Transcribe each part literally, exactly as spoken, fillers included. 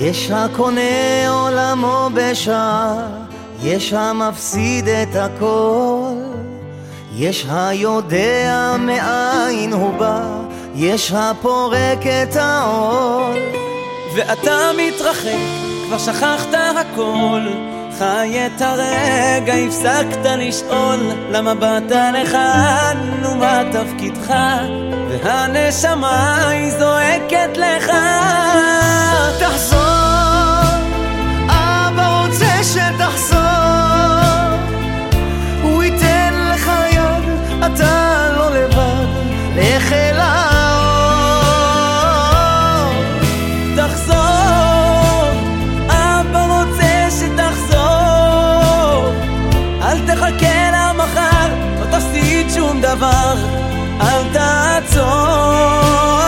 יש הקונה עולמו בשעה, יש המפסיד את הכל, יש היודע מאין הוא בא, יש הפורק את העול. ואתה מתרחק, כבר שכחת הכל, חי את הרגע, הפסקת לשאול למה באת לכאן ומה תפקידך, והנשמה היא זועקת לך תחזור, אבא רוצה שתחזור, הוא ייתן לך יד, אתה לא לבד, לך אל האור. תחזור, אבא רוצה שתחזור, אל תחכה למחר, לא תפסיד שום דבר, אל תעצור.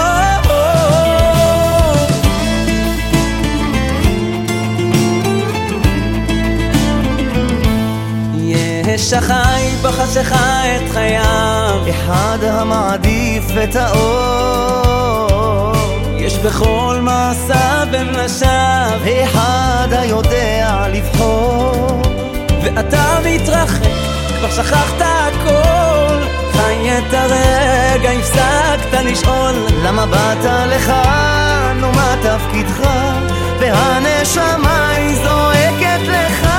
יש החי בחשיכה את חייו, אחד המעדיף את האור, יש בכל מעשה בין נשיו, אחד היודע לבחור. ואתה מתרחק, כבר שכחת הכל, חי את הרגע, הפסקת לשאול למה באת לכאן ומה תפקידך, והנשמה היא זועקת לך